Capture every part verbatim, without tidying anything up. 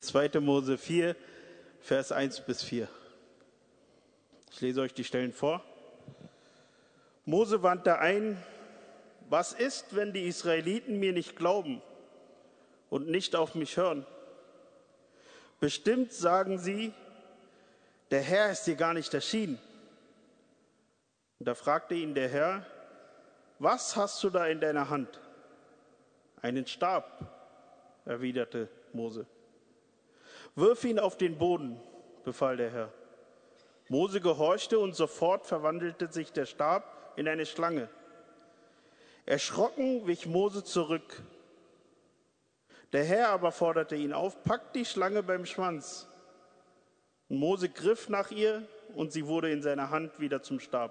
zweite Mose vier, Vers eins bis vier. Ich lese euch die Stellen vor. Mose wandte ein: Was ist, wenn die Israeliten mir nicht glauben und nicht auf mich hören? Bestimmt sagen sie, der Herr ist dir gar nicht erschienen. Und da fragte ihn der Herr: Was hast du da in deiner Hand? Einen Stab, erwiderte Mose. Wirf ihn auf den Boden, befahl der Herr. Mose gehorchte und sofort verwandelte sich der Stab in eine Schlange. Erschrocken wich Mose zurück. Der Herr aber forderte ihn auf: Packt die Schlange beim Schwanz. Und Mose griff nach ihr und sie wurde in seiner Hand wieder zum Stab.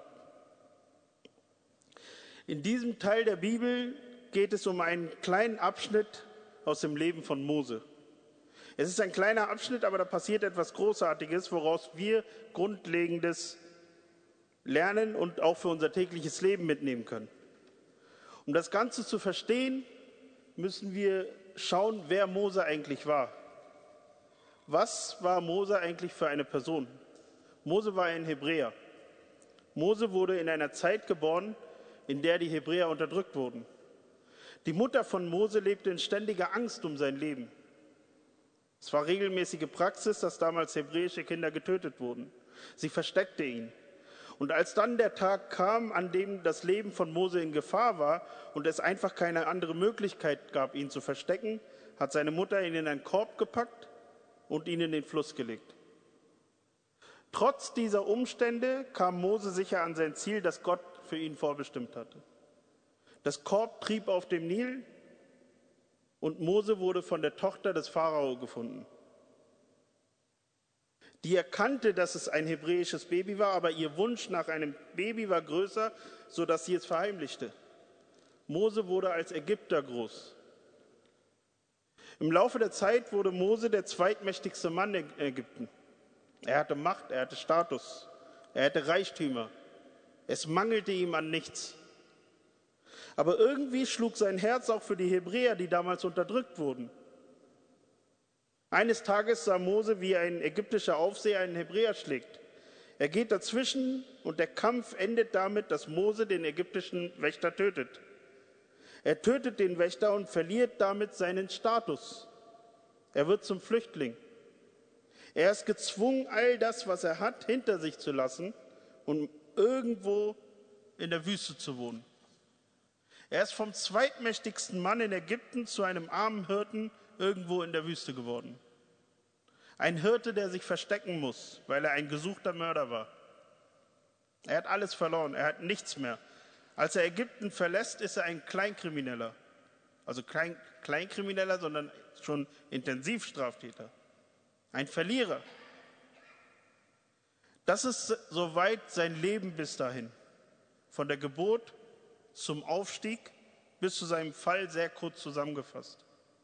In diesem Teil der Bibel geht es um einen kleinen Abschnitt aus dem Leben von Mose. Es ist ein kleiner Abschnitt, aber da passiert etwas Großartiges, woraus wir Grundlegendes lernen und auch für unser tägliches Leben mitnehmen können. Um das Ganze zu verstehen, müssen wir schauen, wer Mose eigentlich war. Was war Mose eigentlich für eine Person? Mose war ein Hebräer. Mose wurde in einer Zeit geboren, in der die Hebräer unterdrückt wurden. Die Mutter von Mose lebte in ständiger Angst um sein Leben. Es war regelmäßige Praxis, dass damals hebräische Kinder getötet wurden. Sie versteckte ihn. Und als dann der Tag kam, an dem das Leben von Mose in Gefahr war und es einfach keine andere Möglichkeit gab, ihn zu verstecken, hat seine Mutter ihn in einen Korb gepackt und ihn in den Fluss gelegt. Trotz dieser Umstände kam Mose sicher an sein Ziel, das Gott für ihn vorbestimmt hatte. Das Korb trieb auf dem Nil und Mose wurde von der Tochter des Pharao gefunden. Die erkannte, dass es ein hebräisches Baby war, aber ihr Wunsch nach einem Baby war größer, sodass sie es verheimlichte. Mose wurde als Ägypter groß. Im Laufe der Zeit wurde Mose der zweitmächtigste Mann in Ägypten. Er hatte Macht, er hatte Status, er hatte Reichtümer. Es mangelte ihm an nichts. Aber irgendwie schlug sein Herz auch für die Hebräer, die damals unterdrückt wurden. Eines Tages sah Mose, wie ein ägyptischer Aufseher einen Hebräer schlägt. Er geht dazwischen und der Kampf endet damit, dass Mose den ägyptischen Wächter tötet. Er tötet den Wächter und verliert damit seinen Status. Er wird zum Flüchtling. Er ist gezwungen, all das, was er hat, hinter sich zu lassen und irgendwo in der Wüste zu wohnen. Er ist vom zweitmächtigsten Mann in Ägypten zu einem armen Hirten irgendwo in der Wüste geworden. Ein Hirte, der sich verstecken muss, weil er ein gesuchter Mörder war. Er hat alles verloren, er hat nichts mehr. Als er Ägypten verlässt, ist er ein Kleinkrimineller. Also kein Kleinkrimineller, sondern schon Intensivstraftäter. Ein Verlierer. Das ist soweit sein Leben bis dahin. Von der Geburt zum Aufstieg bis zu seinem Fall sehr kurz zusammengefasst.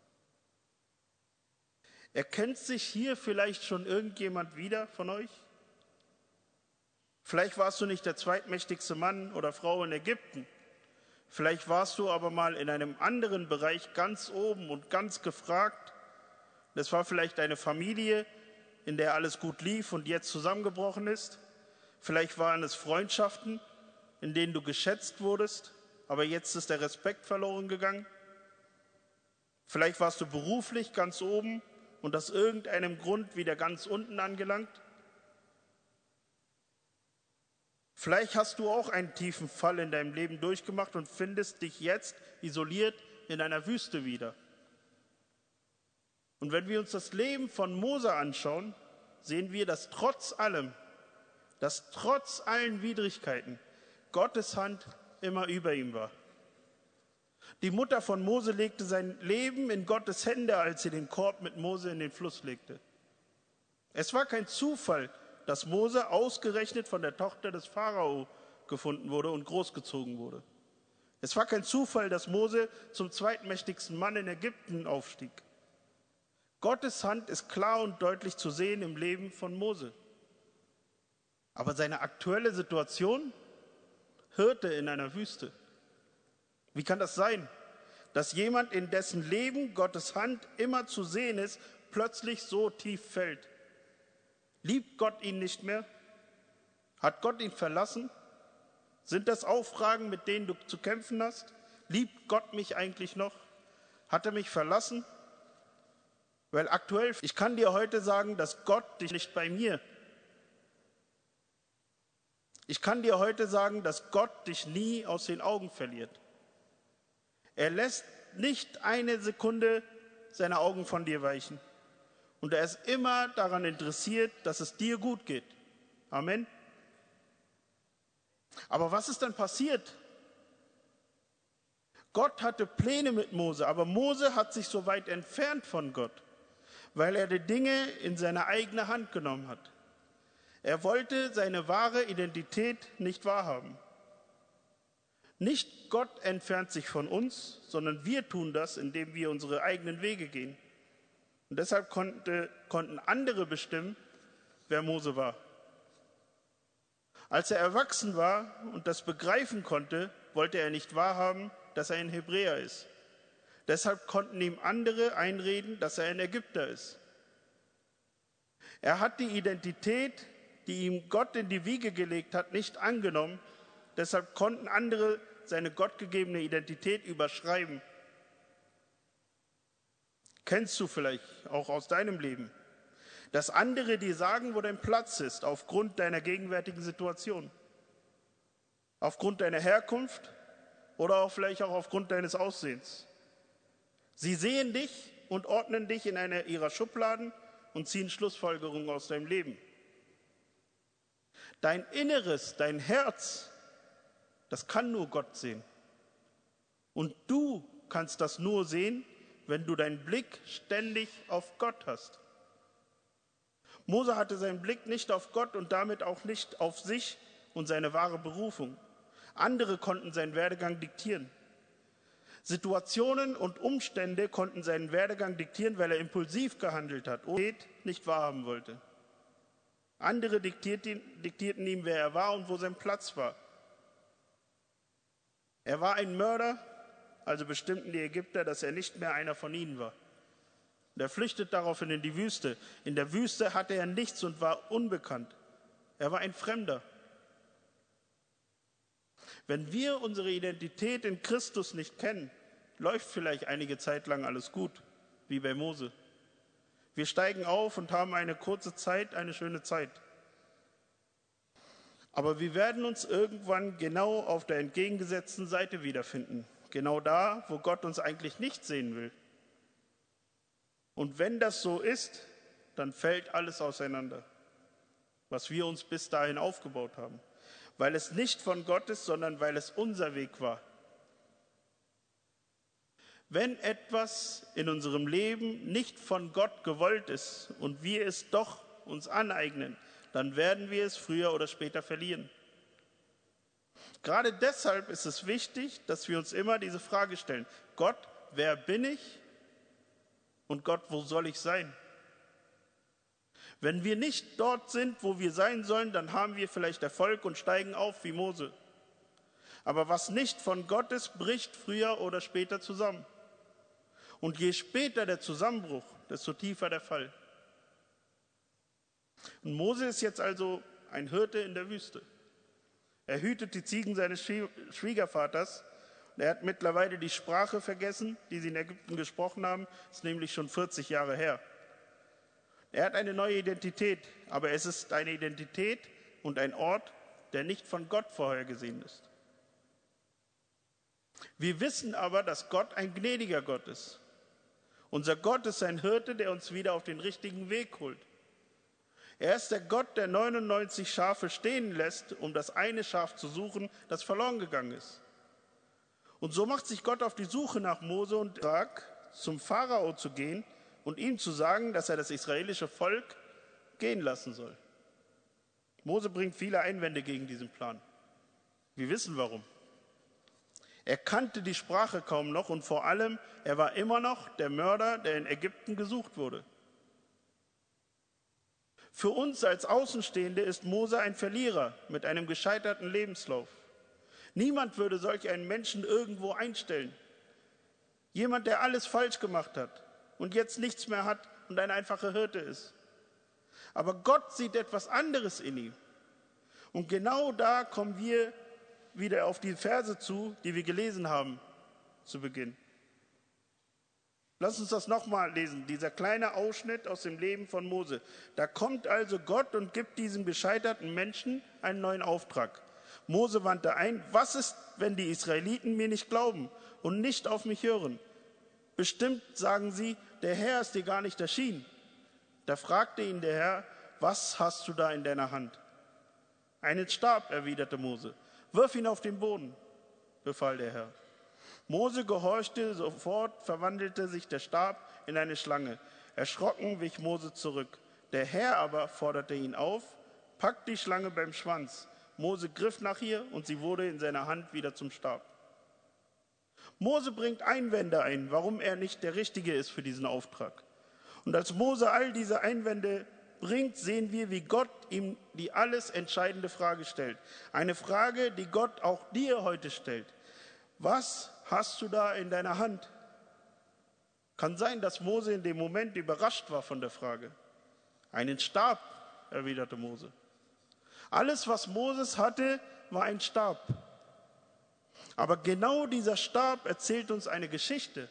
Erkennt sich hier vielleicht schon irgendjemand wieder von euch? Vielleicht warst du nicht der zweitmächtigste Mann oder Frau in Ägypten. Vielleicht warst du aber mal in einem anderen Bereich ganz oben und ganz gefragt. Das war vielleicht eine Familie, in der alles gut lief und jetzt zusammengebrochen ist. Vielleicht waren es Freundschaften, in denen du geschätzt wurdest, aber jetzt ist der Respekt verloren gegangen. Vielleicht warst du beruflich ganz oben und aus irgendeinem Grund wieder ganz unten angelangt. Vielleicht hast du auch einen tiefen Fall in deinem Leben durchgemacht und findest dich jetzt isoliert in einer Wüste wieder. Und wenn wir uns das Leben von Mose anschauen, sehen wir, dass trotz allem, dass trotz allen Widrigkeiten Gottes Hand immer über ihm war. Die Mutter von Mose legte sein Leben in Gottes Hände, als sie den Korb mit Mose in den Fluss legte. Es war kein Zufall, dass Mose ausgerechnet von der Tochter des Pharao gefunden wurde und großgezogen wurde. Es war kein Zufall, dass Mose zum zweitmächtigsten Mann in Ägypten aufstieg. Gottes Hand ist klar und deutlich zu sehen im Leben von Mose. Aber seine aktuelle Situation? Hirte in einer Wüste. Wie kann das sein, dass jemand, in dessen Leben Gottes Hand immer zu sehen ist, plötzlich so tief fällt. Liebt Gott ihn nicht mehr? Hat Gott ihn verlassen? Sind das auch Fragen, mit denen du zu kämpfen hast? Liebt Gott mich eigentlich noch? Hat er mich verlassen? Weil aktuell, ich kann dir heute sagen, dass Gott dich nicht bei mir. Ich kann dir heute sagen, dass Gott dich nie aus den Augen verliert. Er lässt nicht eine Sekunde seine Augen von dir weichen. Und er ist immer daran interessiert, dass es dir gut geht. Amen. Aber was ist dann passiert? Gott hatte Pläne mit Mose, aber Mose hat sich so weit entfernt von Gott, weil er die Dinge in seine eigene Hand genommen hat. Er wollte seine wahre Identität nicht wahrhaben. Nicht Gott entfernt sich von uns, sondern wir tun das, indem wir unsere eigenen Wege gehen. Und deshalb konnte, konnten andere bestimmen, wer Mose war. Als er erwachsen war und das begreifen konnte, wollte er nicht wahrhaben, dass er ein Hebräer ist. Deshalb konnten ihm andere einreden, dass er ein Ägypter ist. Er hat die Identität, die ihm Gott in die Wiege gelegt hat, nicht angenommen. Deshalb konnten andere seine gottgegebene Identität überschreiben. Kennst du vielleicht auch aus deinem Leben, dass andere dir sagen, wo dein Platz ist, aufgrund deiner gegenwärtigen Situation, aufgrund deiner Herkunft oder auch vielleicht auch aufgrund deines Aussehens. Sie sehen dich und ordnen dich in eine ihrer Schubladen und ziehen Schlussfolgerungen aus deinem Leben. Dein Inneres, dein Herz, das kann nur Gott sehen. Und du kannst das nur sehen, wenn du deinen Blick ständig auf Gott hast. Mose hatte seinen Blick nicht auf Gott und damit auch nicht auf sich und seine wahre Berufung. Andere konnten seinen Werdegang diktieren. Situationen und Umstände konnten seinen Werdegang diktieren, weil er impulsiv gehandelt hat und nicht wahrhaben wollte. Andere diktierten, diktierten ihm, wer er war und wo sein Platz war. Er war ein Mörder, also bestimmten die Ägypter, dass er nicht mehr einer von ihnen war. Und er flüchtet daraufhin in die Wüste. In der Wüste hatte er nichts und war unbekannt. Er war ein Fremder. Wenn wir unsere Identität in Christus nicht kennen, läuft vielleicht einige Zeit lang alles gut, wie bei Mose. Wir steigen auf und haben eine kurze Zeit, eine schöne Zeit. Aber wir werden uns irgendwann genau auf der entgegengesetzten Seite wiederfinden. Genau da, wo Gott uns eigentlich nicht sehen will. Und wenn das so ist, dann fällt alles auseinander, was wir uns bis dahin aufgebaut haben. Weil es nicht von Gott ist, sondern weil es unser Weg war. Wenn etwas in unserem Leben nicht von Gott gewollt ist und wir es doch uns aneignen, dann werden wir es früher oder später verlieren. Gerade deshalb ist es wichtig, dass wir uns immer diese Frage stellen: Gott, wer bin ich? Und Gott, wo soll ich sein? Wenn wir nicht dort sind, wo wir sein sollen, dann haben wir vielleicht Erfolg und steigen auf wie Mose. Aber was nicht von Gott ist, bricht früher oder später zusammen. Und je später der Zusammenbruch, desto tiefer der Fall. Und Mose ist jetzt also ein Hirte in der Wüste. Er hütet die Ziegen seines Schwiegervaters. Und er hat mittlerweile die Sprache vergessen, die sie in Ägypten gesprochen haben. Das ist nämlich schon vierzig Jahre her. Er hat eine neue Identität, aber es ist eine Identität und ein Ort, der nicht von Gott vorhergesehen ist. Wir wissen aber, dass Gott ein gnädiger Gott ist. Unser Gott ist ein Hirte, der uns wieder auf den richtigen Weg holt. Er ist der Gott, der neunundneunzig Schafe stehen lässt, um das eine Schaf zu suchen, das verloren gegangen ist. Und so macht sich Gott auf die Suche nach Mose und sagt, zum Pharao zu gehen und ihm zu sagen, dass er das israelische Volk gehen lassen soll. Mose bringt viele Einwände gegen diesen Plan. Wir wissen warum. Er kannte die Sprache kaum noch und vor allem, er war immer noch der Mörder, der in Ägypten gesucht wurde. Für uns als Außenstehende ist Mose ein Verlierer mit einem gescheiterten Lebenslauf. Niemand würde solch einen Menschen irgendwo einstellen. Jemand, der alles falsch gemacht hat und jetzt nichts mehr hat und ein einfacher Hirte ist. Aber Gott sieht etwas anderes in ihm. Und genau da kommen wir wieder auf die Verse zu, die wir gelesen haben zu Beginn. Lass uns das nochmal lesen, dieser kleine Ausschnitt aus dem Leben von Mose. Da kommt also Gott und gibt diesem gescheiterten Menschen einen neuen Auftrag. Mose wandte ein: Was ist, wenn die Israeliten mir nicht glauben und nicht auf mich hören? Bestimmt sagen sie, der Herr ist dir gar nicht erschienen. Da fragte ihn der Herr: Was hast du da in deiner Hand? Einen Stab, erwiderte Mose. Wirf ihn auf den Boden, befahl der Herr. Mose gehorchte, sofort verwandelte sich der Stab in eine Schlange. Erschrocken wich Mose zurück. Der Herr aber forderte ihn auf: Pack die Schlange beim Schwanz. Mose griff nach ihr und sie wurde in seiner Hand wieder zum Stab. Mose bringt Einwände ein, warum er nicht der Richtige ist für diesen Auftrag. Und als Mose all diese Einwände bringt, sehen wir, wie Gott ihm die alles entscheidende Frage stellt. Eine Frage, die Gott auch dir heute stellt. Was hast du da in deiner Hand? Kann sein, dass Mose in dem Moment überrascht war von der Frage. Einen Stab, erwiderte Mose. Alles, was Moses hatte, war ein Stab. Aber genau dieser Stab erzählt uns eine Geschichte.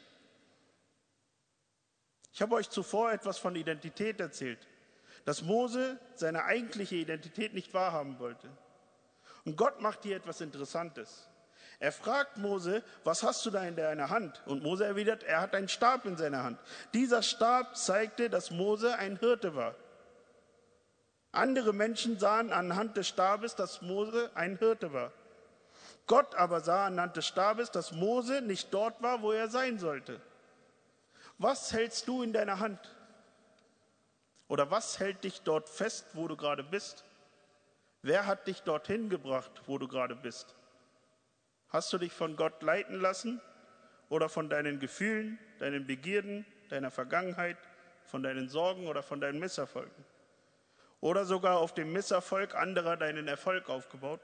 Ich habe euch zuvor etwas von Identität erzählt, dass Mose seine eigentliche Identität nicht wahrhaben wollte. Und Gott macht hier etwas Interessantes. Er fragt Mose: Was hast du da in deiner Hand? Und Mose erwidert: Er hat einen Stab in seiner Hand. Dieser Stab zeigte, dass Mose ein Hirte war. Andere Menschen sahen anhand des Stabes, dass Mose ein Hirte war. Gott aber sah anhand des Stabes, dass Mose nicht dort war, wo er sein sollte. Was hältst du in deiner Hand? Oder was hält dich dort fest, wo du gerade bist? Wer hat dich dorthin gebracht, wo du gerade bist? Hast du dich von Gott leiten lassen oder von deinen Gefühlen, deinen Begierden, deiner Vergangenheit, von deinen Sorgen oder von deinen Misserfolgen? Oder sogar auf dem Misserfolg anderer deinen Erfolg aufgebaut?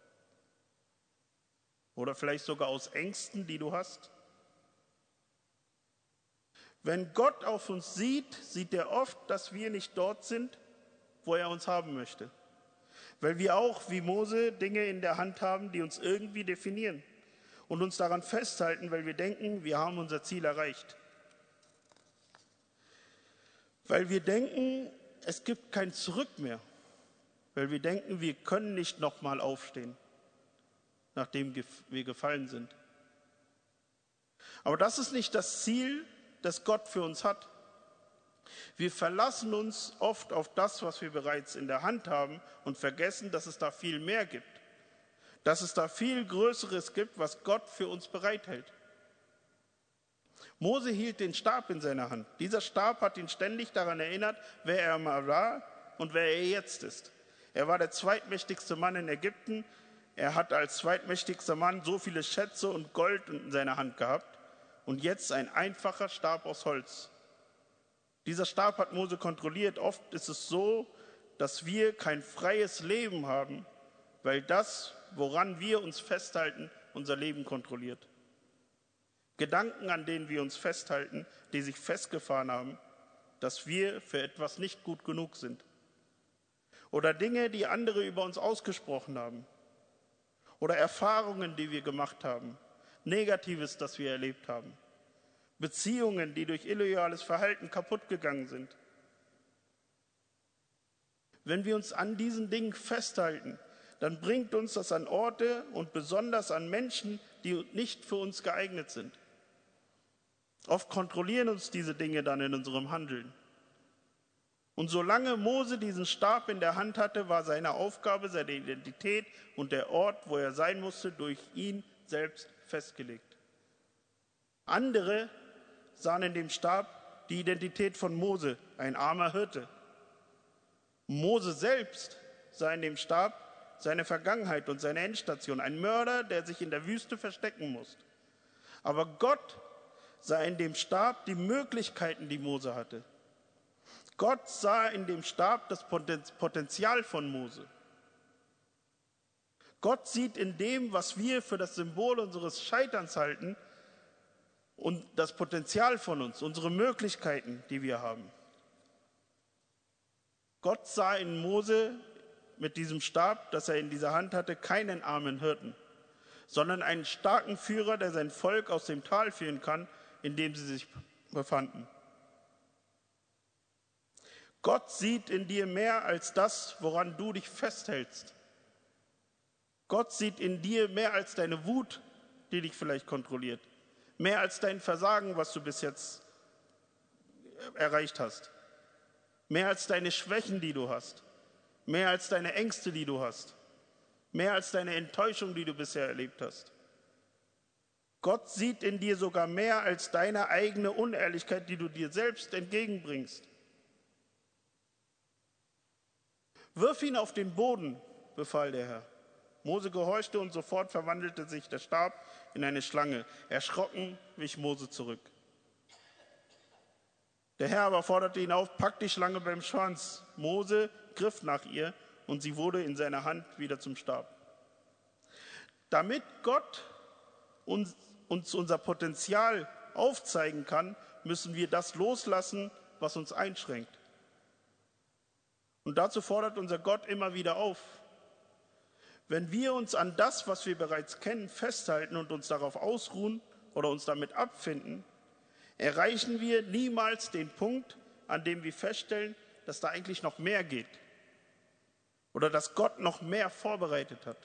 Oder vielleicht sogar aus Ängsten, die du hast? Wenn Gott auf uns sieht, sieht er oft, dass wir nicht dort sind, wo er uns haben möchte. Weil wir auch, wie Mose, Dinge in der Hand haben, die uns irgendwie definieren und uns daran festhalten, weil wir denken, wir haben unser Ziel erreicht. Weil wir denken, es gibt kein Zurück mehr. Weil wir denken, wir können nicht nochmal aufstehen, nachdem wir gefallen sind. Aber das ist nicht das Ziel, das Gott für uns hat. Wir verlassen uns oft auf das, was wir bereits in der Hand haben und vergessen, dass es da viel mehr gibt. Dass es da viel Größeres gibt, was Gott für uns bereithält. Mose hielt den Stab in seiner Hand. Dieser Stab hat ihn ständig daran erinnert, wer er mal war und wer er jetzt ist. Er war der zweitmächtigste Mann in Ägypten. Er hat als zweitmächtigster Mann so viele Schätze und Gold in seiner Hand gehabt. Und jetzt ein einfacher Stab aus Holz. Dieser Stab hat Mose kontrolliert. Oft ist es so, dass wir kein freies Leben haben, weil das, woran wir uns festhalten, unser Leben kontrolliert. Gedanken, an denen wir uns festhalten, die sich festgefahren haben, dass wir für etwas nicht gut genug sind. Oder Dinge, die andere über uns ausgesprochen haben. Oder Erfahrungen, die wir gemacht haben. Negatives, das wir erlebt haben. Beziehungen, die durch illoyales Verhalten kaputt gegangen sind. Wenn wir uns an diesen Dingen festhalten, dann bringt uns das an Orte und besonders an Menschen, die nicht für uns geeignet sind. Oft kontrollieren uns diese Dinge dann in unserem Handeln. Und solange Mose diesen Stab in der Hand hatte, war seine Aufgabe, seine Identität und der Ort, wo er sein musste, durch ihn selbst festgelegt. Andere sahen in dem Stab die Identität von Mose, ein armer Hirte. Mose selbst sah in dem Stab seine Vergangenheit und seine Endstation, ein Mörder, der sich in der Wüste verstecken muss. Aber Gott sah in dem Stab die Möglichkeiten, die Mose hatte. Gott sah in dem Stab das Potenzial von Mose. Gott sieht in dem, was wir für das Symbol unseres Scheiterns halten, und das Potenzial von uns, unsere Möglichkeiten, die wir haben. Gott sah in Mose mit diesem Stab, das er in dieser Hand hatte, keinen armen Hirten, sondern einen starken Führer, der sein Volk aus dem Tal führen kann, in dem sie sich befanden. Gott sieht in dir mehr als das, woran du dich festhältst. Gott sieht in dir mehr als deine Wut, die dich vielleicht kontrolliert. Mehr als dein Versagen, was du bis jetzt erreicht hast. Mehr als deine Schwächen, die du hast. Mehr als deine Ängste, die du hast. Mehr als deine Enttäuschung, die du bisher erlebt hast. Gott sieht in dir sogar mehr als deine eigene Unehrlichkeit, die du dir selbst entgegenbringst. Wirf ihn auf den Boden, befahl der Herr. Mose gehorchte und sofort verwandelte sich der Stab in eine Schlange. Erschrocken wich Mose zurück. Der Herr aber forderte ihn auf, pack die Schlange beim Schwanz. Mose griff nach ihr und sie wurde in seiner Hand wieder zum Stab. Damit Gott uns, uns unser Potenzial aufzeigen kann, müssen wir das loslassen, was uns einschränkt. Und dazu fordert unser Gott immer wieder auf. Wenn wir uns an das, was wir bereits kennen, festhalten und uns darauf ausruhen oder uns damit abfinden, erreichen wir niemals den Punkt, an dem wir feststellen, dass da eigentlich noch mehr geht oder dass Gott noch mehr vorbereitet hat.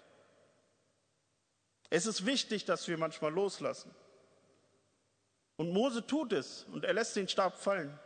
Es ist wichtig, dass wir manchmal loslassen. Und Mose tut es und er lässt den Stab fallen.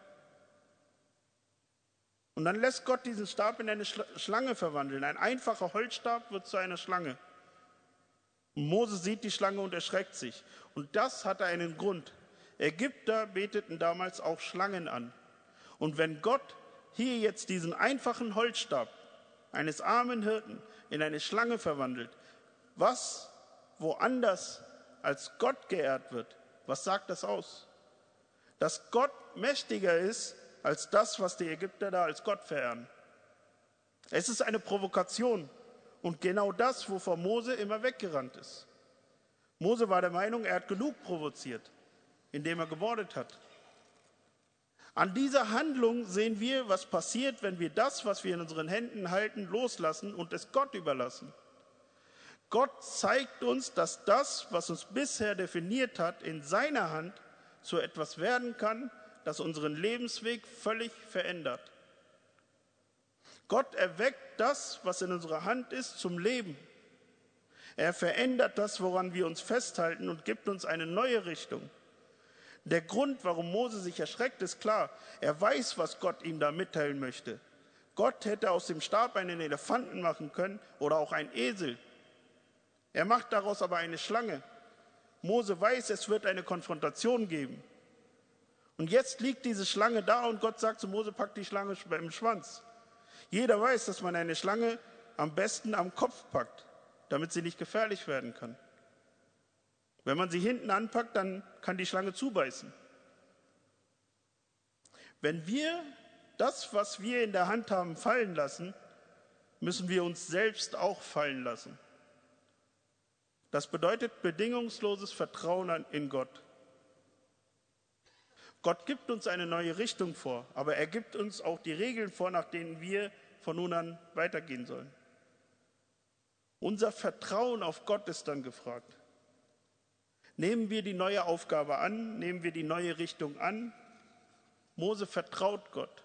Und dann lässt Gott diesen Stab in eine Schlange verwandeln. Ein einfacher Holzstab wird zu einer Schlange. Und Mose sieht die Schlange und erschreckt sich. Und das hatte einen Grund. Ägypter beteten damals auch Schlangen an. Und wenn Gott hier jetzt diesen einfachen Holzstab eines armen Hirten in eine Schlange verwandelt, was woanders als Gott geehrt wird, was sagt das aus? Dass Gott mächtiger ist als das, was die Ägypter da als Gott verehren. Es ist eine Provokation und genau das, wovor Mose immer weggerannt ist. Mose war der Meinung, er hat genug provoziert, indem er gemordet hat. An dieser Handlung sehen wir, was passiert, wenn wir das, was wir in unseren Händen halten, loslassen und es Gott überlassen. Gott zeigt uns, dass das, was uns bisher definiert hat, in seiner Hand zu etwas werden kann, das unseren Lebensweg völlig verändert. Gott erweckt das, was in unserer Hand ist, zum Leben. Er verändert das, woran wir uns festhalten und gibt uns eine neue Richtung. Der Grund, warum Mose sich erschreckt, ist klar. Er weiß, was Gott ihm da mitteilen möchte. Gott hätte aus dem Stab einen Elefanten machen können oder auch einen Esel. Er macht daraus aber eine Schlange. Mose weiß, es wird eine Konfrontation geben. Und jetzt liegt diese Schlange da und Gott sagt zu Mose, pack die Schlange beim Schwanz. Jeder weiß, dass man eine Schlange am besten am Kopf packt, damit sie nicht gefährlich werden kann. Wenn man sie hinten anpackt, dann kann die Schlange zubeißen. Wenn wir das, was wir in der Hand haben, fallen lassen, müssen wir uns selbst auch fallen lassen. Das bedeutet bedingungsloses Vertrauen in Gott. Gott gibt uns eine neue Richtung vor, aber er gibt uns auch die Regeln vor, nach denen wir von nun an weitergehen sollen. Unser Vertrauen auf Gott ist dann gefragt. Nehmen wir die neue Aufgabe an, nehmen wir die neue Richtung an. Mose vertraut Gott.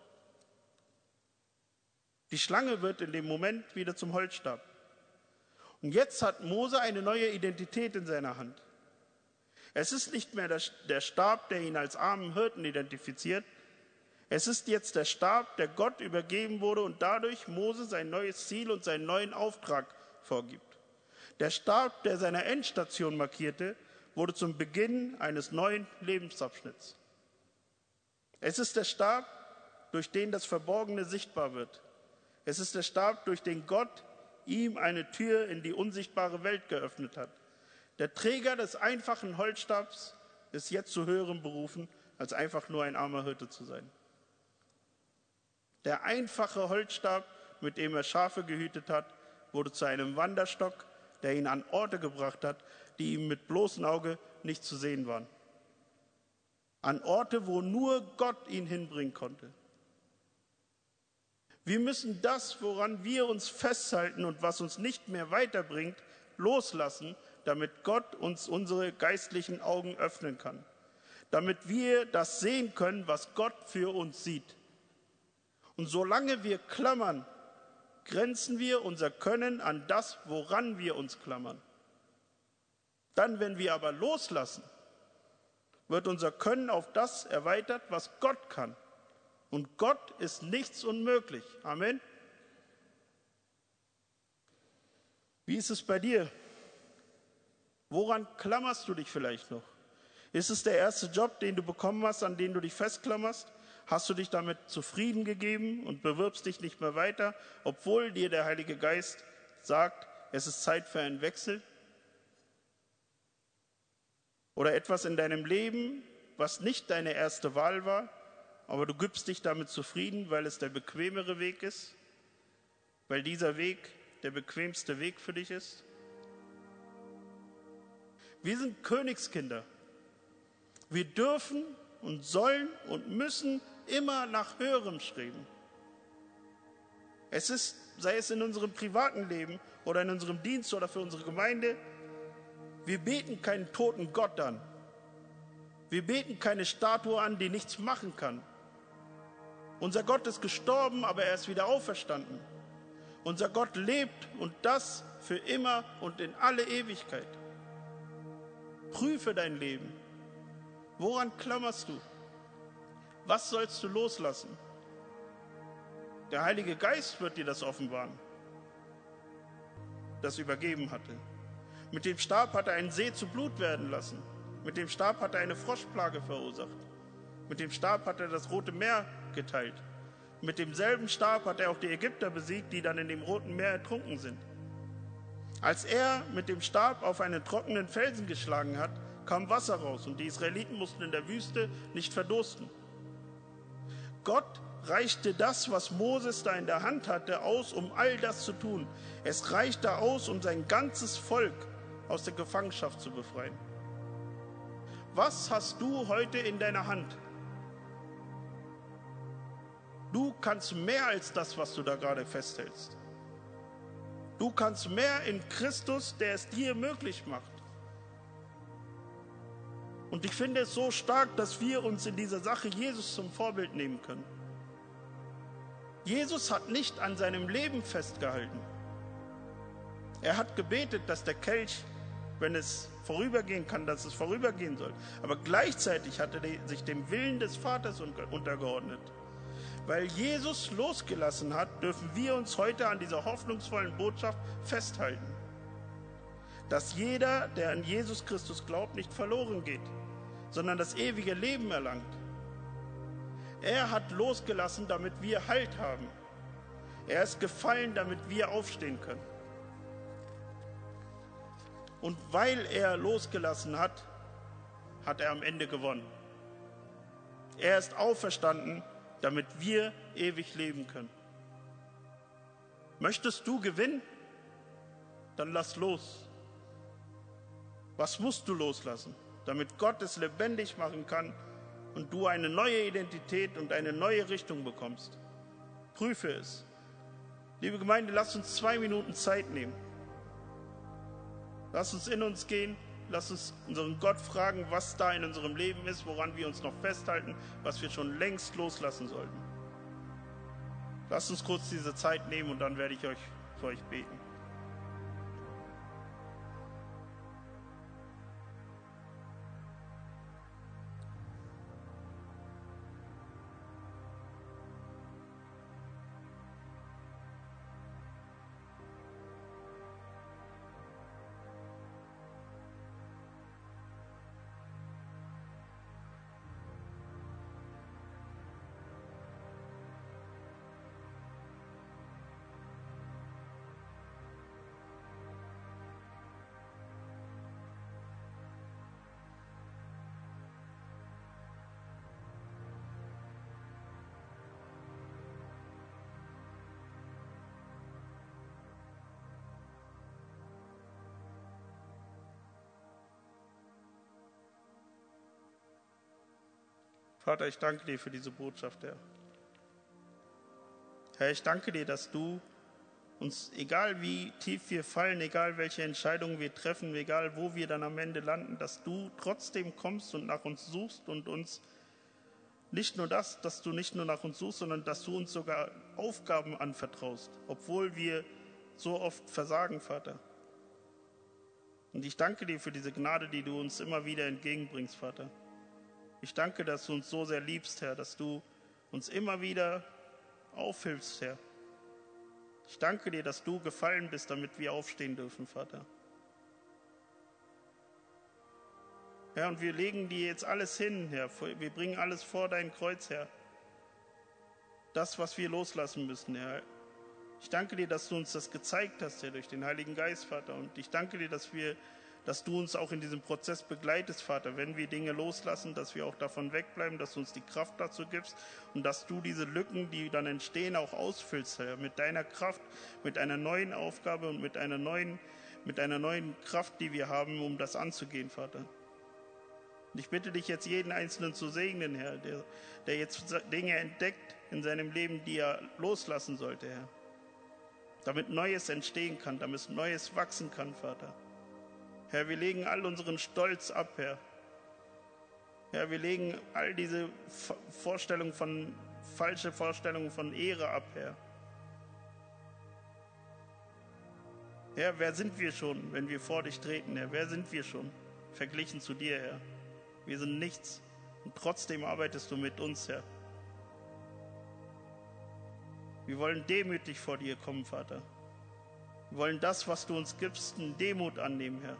Die Schlange wird in dem Moment wieder zum Holzstab. Und jetzt hat Mose eine neue Identität in seiner Hand. Es ist nicht mehr der Stab, der ihn als armen Hirten identifiziert. Es ist jetzt der Stab, der Gott übergeben wurde und dadurch Mose sein neues Ziel und seinen neuen Auftrag vorgibt. Der Stab, der seine Endstation markierte, wurde zum Beginn eines neuen Lebensabschnitts. Es ist der Stab, durch den das Verborgene sichtbar wird. Es ist der Stab, durch den Gott ihm eine Tür in die unsichtbare Welt geöffnet hat. Der Träger des einfachen Holzstabs ist jetzt zu höherem berufen, als einfach nur ein armer Hirte zu sein. Der einfache Holzstab, mit dem er Schafe gehütet hat, wurde zu einem Wanderstock, der ihn an Orte gebracht hat, die ihm mit bloßem Auge nicht zu sehen waren. An Orte, wo nur Gott ihn hinbringen konnte. Wir müssen das, woran wir uns festhalten und was uns nicht mehr weiterbringt, loslassen, damit Gott uns unsere geistlichen Augen öffnen kann. Damit wir das sehen können, was Gott für uns sieht. Und solange wir klammern, grenzen wir unser Können an das, woran wir uns klammern. Dann, wenn wir aber loslassen, wird unser Können auf das erweitert, was Gott kann. Und Gott ist nichts unmöglich. Amen. Wie ist es bei dir? Woran klammerst du dich vielleicht noch? Ist es der erste Job, den du bekommen hast, an den du dich festklammerst? Hast du dich damit zufrieden gegeben und bewirbst dich nicht mehr weiter, obwohl dir der Heilige Geist sagt, es ist Zeit für einen Wechsel? Oder etwas in deinem Leben, was nicht deine erste Wahl war, aber du gibst dich damit zufrieden, weil es der bequemere Weg ist, weil dieser Weg der bequemste Weg für dich ist? Wir sind Königskinder. Wir dürfen und sollen und müssen immer nach Höherem streben. Es ist, sei es in unserem privaten Leben oder in unserem Dienst oder für unsere Gemeinde, wir beten keinen toten Gott an. Wir beten keine Statue an, die nichts machen kann. Unser Gott ist gestorben, aber er ist wieder auferstanden. Unser Gott lebt und das für immer und in alle Ewigkeit. Prüfe dein Leben. Woran klammerst du? Was sollst du loslassen? Der Heilige Geist wird dir das offenbaren, das übergeben hatte. Mit dem Stab hat er einen See zu Blut werden lassen. Mit dem Stab hat er eine Froschplage verursacht. Mit dem Stab hat er das Rote Meer geteilt. Mit demselben Stab hat er auch die Ägypter besiegt, die dann in dem Roten Meer ertrunken sind. Als er mit dem Stab auf einen trockenen Felsen geschlagen hat, kam Wasser raus und die Israeliten mussten in der Wüste nicht verdursten. Gott reichte das, was Moses da in der Hand hatte, aus, um all das zu tun. Es reichte aus, um sein ganzes Volk aus der Gefangenschaft zu befreien. Was hast du heute in deiner Hand? Du kannst mehr als das, was du da gerade festhältst. Du kannst mehr in Christus, der es dir möglich macht. Und ich finde es so stark, dass wir uns in dieser Sache Jesus zum Vorbild nehmen können. Jesus hat nicht an seinem Leben festgehalten. Er hat gebetet, dass der Kelch, wenn es vorübergehen kann, dass es vorübergehen soll. Aber gleichzeitig hat er sich dem Willen des Vaters untergeordnet. Weil Jesus losgelassen hat, dürfen wir uns heute an dieser hoffnungsvollen Botschaft festhalten. Dass jeder, der an Jesus Christus glaubt, nicht verloren geht, sondern das ewige Leben erlangt. Er hat losgelassen, damit wir Halt haben. Er ist gefallen, damit wir aufstehen können. Und weil er losgelassen hat, hat er am Ende gewonnen. Er ist auferstanden, damit wir ewig leben können. Möchtest du gewinnen? Dann lass los. Was musst du loslassen, damit Gott es lebendig machen kann und du eine neue Identität und eine neue Richtung bekommst? Prüfe es. Liebe Gemeinde, lasst uns zwei Minuten Zeit nehmen. Lasst uns in uns gehen. Lasst uns unseren Gott fragen, was da in unserem Leben ist, woran wir uns noch festhalten, was wir schon längst loslassen sollten. Lasst uns kurz diese Zeit nehmen und dann werde ich euch für euch beten. Vater, ich danke dir für diese Botschaft, Herr. Herr, ich danke dir, dass du uns, egal wie tief wir fallen, egal welche Entscheidungen wir treffen, egal wo wir dann am Ende landen, dass du trotzdem kommst und nach uns suchst und uns nicht nur das, dass du nicht nur nach uns suchst, sondern dass du uns sogar Aufgaben anvertraust, obwohl wir so oft versagen, Vater. Und ich danke dir für diese Gnade, die du uns immer wieder entgegenbringst, Vater. Ich danke, dass du uns so sehr liebst, Herr, dass du uns immer wieder aufhilfst, Herr. Ich danke dir, dass du gefallen bist, damit wir aufstehen dürfen, Vater. Herr, und wir legen dir jetzt alles hin, Herr. Wir bringen alles vor dein Kreuz, Herr. Das, was wir loslassen müssen, Herr. Ich danke dir, dass du uns das gezeigt hast, Herr, durch den Heiligen Geist, Vater. Und ich danke dir, dass wir, dass du uns auch in diesem Prozess begleitest, Vater. Wenn wir Dinge loslassen, dass wir auch davon wegbleiben, dass du uns die Kraft dazu gibst und dass du diese Lücken, die dann entstehen, auch ausfüllst, Herr. Mit deiner Kraft, mit einer neuen Aufgabe und mit einer neuen, mit einer neuen Kraft, die wir haben, um das anzugehen, Vater. Und ich bitte dich jetzt, jeden Einzelnen zu segnen, Herr, der, der jetzt Dinge entdeckt in seinem Leben, die er loslassen sollte, Herr. Damit Neues entstehen kann, damit Neues wachsen kann, Vater. Herr, wir legen all unseren Stolz ab, Herr. Herr, wir legen all diese Vorstellungen von, falsche Vorstellungen von Ehre ab, Herr. Herr, wer sind wir schon, wenn wir vor dich treten, Herr? Wer sind wir schon, verglichen zu dir, Herr? Wir sind nichts und trotzdem arbeitest du mit uns, Herr. Wir wollen demütig vor dir kommen, Vater. Wir wollen das, was du uns gibst, in Demut annehmen, Herr.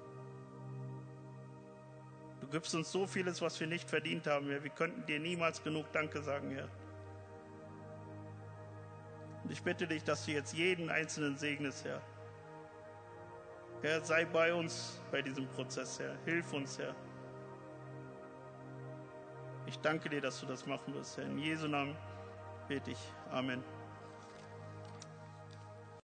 Du gibst uns so vieles, was wir nicht verdient haben, Herr. Wir könnten dir niemals genug Danke sagen, Herr. Und ich bitte dich, dass du jetzt jeden Einzelnen segnest, Herr. Herr, sei bei uns bei diesem Prozess, Herr. Hilf uns, Herr. Ich danke dir, dass du das machen wirst, Herr. In Jesu Namen bete ich. Amen.